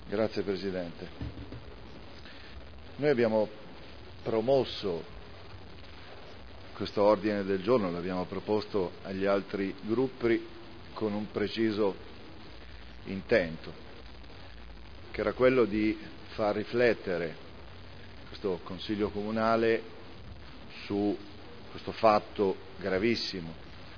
Grazie Presidente. Noi abbiamo promosso questo ordine del giorno, l'abbiamo proposto agli altri gruppi con un preciso intento, che era quello di far riflettere questo Consiglio Comunale su questo fatto gravissimo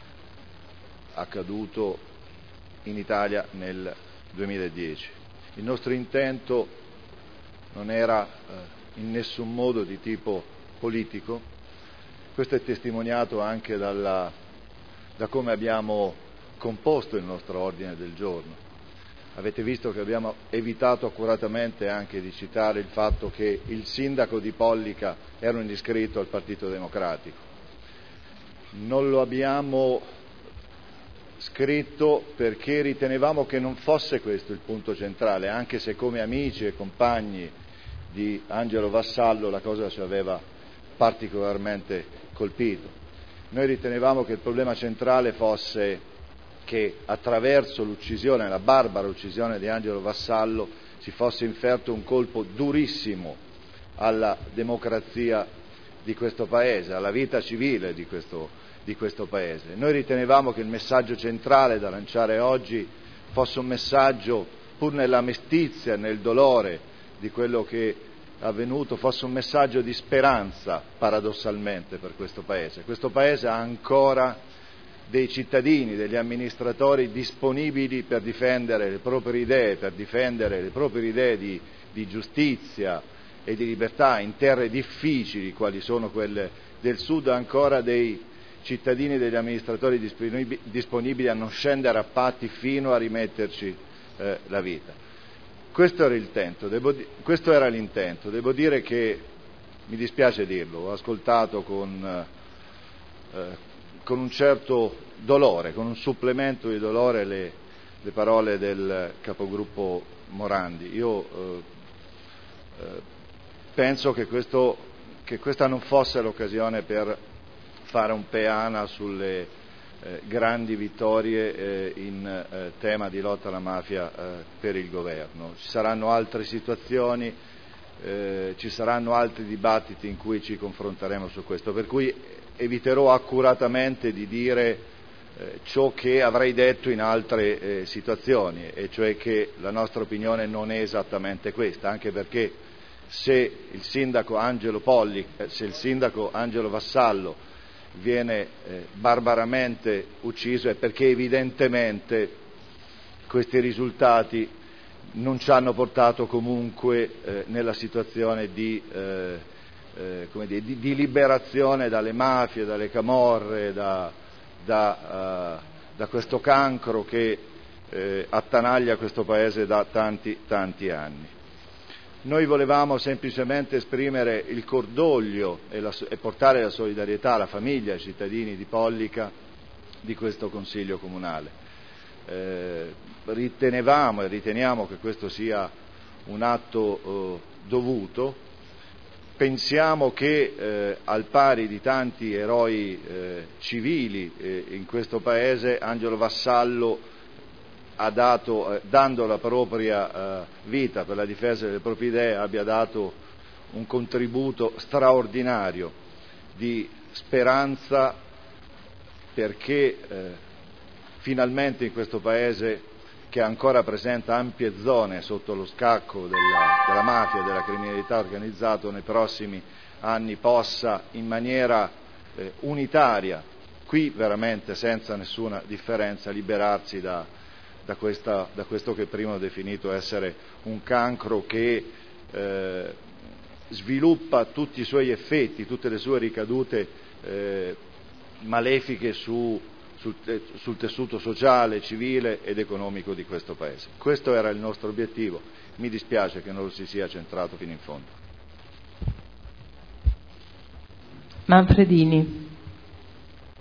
accaduto in Italia nel 2010. Il nostro intento non era in nessun modo di tipo politico, questo è testimoniato anche da come abbiamo composto il nostro ordine del giorno. Avete visto che abbiamo evitato accuratamente anche di citare il fatto che il sindaco di Pollica era un iscritto al Partito Democratico. Non lo abbiamo scritto perché ritenevamo che non fosse questo il punto centrale, anche se come amici e compagni di Angelo Vassallo la cosa ci aveva particolarmente colpito. Noi ritenevamo che il problema centrale fosse che attraverso l'uccisione, la barbara uccisione di Angelo Vassallo, si fosse inferto un colpo durissimo alla democrazia di questo Paese, alla vita civile di questo Paese. Noi ritenevamo che il messaggio centrale da lanciare oggi fosse un messaggio, pur nella mestizia e nel dolore di quello che è avvenuto, fosse un messaggio di speranza, paradossalmente, per questo Paese. Questo Paese ha ancora dei cittadini, degli amministratori disponibili per difendere le proprie idee, di giustizia e di libertà in terre difficili quali sono quelle del Sud, ancora dei cittadini e degli amministratori disponibili a non scendere a patti fino a rimetterci la vita. Questo era l'intento. Devo dire che, mi dispiace dirlo, ho ascoltato con un certo dolore, con un supplemento di dolore le parole del capogruppo Morandi. Io penso che questa non fosse l'occasione per fare un peana sulle grandi vittorie in tema di lotta alla mafia per il governo. Ci saranno altre situazioni, ci saranno altri dibattiti in cui ci confronteremo su questo, per cui eviterò accuratamente di dire ciò che avrei detto in altre situazioni, e cioè che la nostra opinione non è esattamente questa, anche perché se il sindaco Angelo Vassallo viene barbaramente ucciso è perché evidentemente questi risultati non ci hanno portato comunque nella situazione di liberazione dalle mafie, dalle camorre, da questo cancro che attanaglia questo Paese da tanti anni. Noi volevamo semplicemente esprimere il cordoglio e portare la solidarietà alla famiglia, ai cittadini di Pollica, di questo Consiglio Comunale. Ritenevamo e riteniamo che questo sia un atto dovuto. Pensiamo che al pari di tanti eroi civili in questo Paese, Angelo Vassallo dando la propria vita per la difesa delle proprie idee, abbia dato un contributo straordinario di speranza, perché finalmente in questo Paese, che ancora presenta ampie zone sotto lo scacco della mafia e della criminalità organizzata, nei prossimi anni possa in maniera unitaria, qui veramente senza nessuna differenza, liberarsi da questo che prima ho definito essere un cancro che sviluppa tutti i suoi effetti, tutte le sue ricadute malefiche sul tessuto sociale, civile ed economico di questo Paese. Questo era il nostro obiettivo, mi dispiace che non lo si sia centrato fino in fondo. Manfredini.